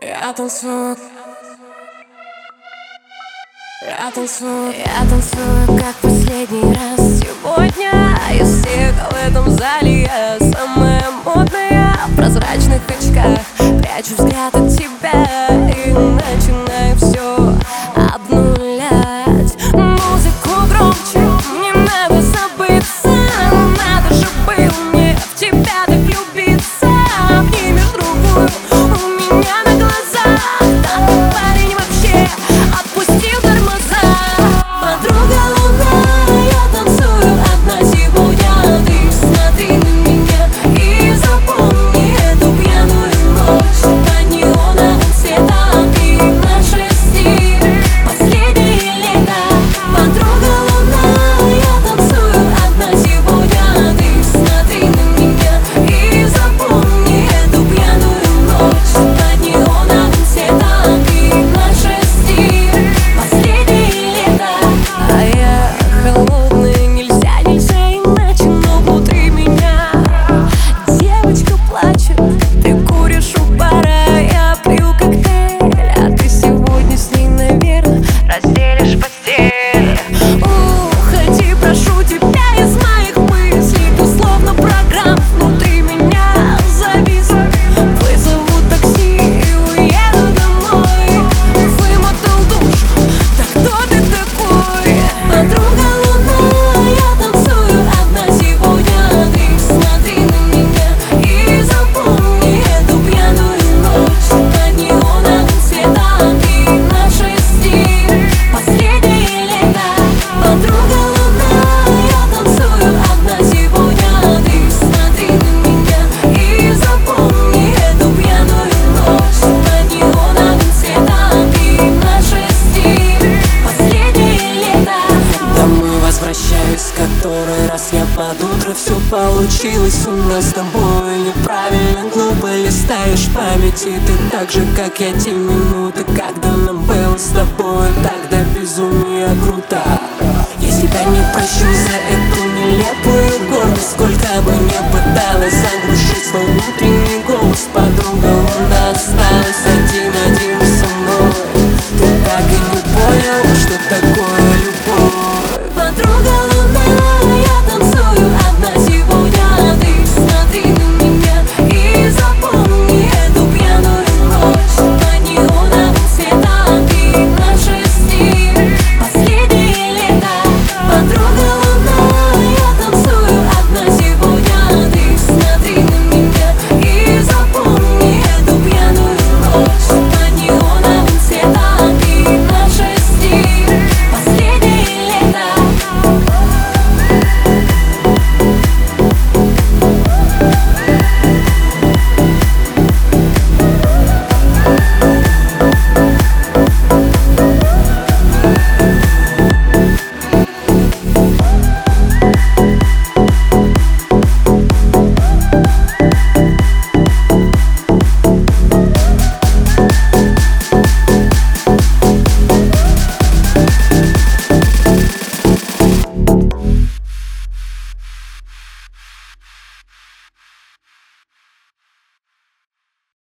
Я танцую, я танцую, как последний раз сегодня. Из всех в этом зале я самая модная. В прозрачных очках прячу взгляд от тебя и начинаю все обнулять. Музыку громче, не надо забыться. Надо же было мне в тебя так влюбиться. Обнимешь другую у меня на глазах. Да ты, парень, вообще отпустил тормоза. Подруга луна, я танцую одна сегодня. Ты смотри на меня и запомни эту пьяную ночь. Под неоновым светом и наши стиль. Последнее лето. Подруга луна, я танцую одна сегодня. Ты смотри на меня и запомни эту пьяную ночь. Под неоновым светом и наши стиль. Последнее лето. А я холодная, нельзя иначе, но внутри меня девочка плачет. Ты куришь у бара, я пью коктейль, а ты сегодня с ней, наверное, разделишь постель. Уходи, прошу тебя из моих мыслей. Ты словно программ внутри меня завис. Вызову такси и уеду домой. Вымотал душу, да кто ты такой? Подруга луна, я танцую одна сегодня. Ты смотри на меня и запомни эту пьяную ночь. Под неоновым светом и наши стиль. Последнее лето. Подруга луна, я танцую одна сегодня. Ты смотри на меня и запомни эту пьяную ночь. Под неоновым светом и наши стиль. Последнее лето. Домой возвращаюсь, который раз я под утро. Все получилось у нас с тобой. Неправильно, глупо листаешь в памяти. Ты так же, как я, те минуты, когда нам было с тобой так до безумия круто. Я себя не прощу за эту нелепую гордость. Сколько бы не пыталась заглушить свой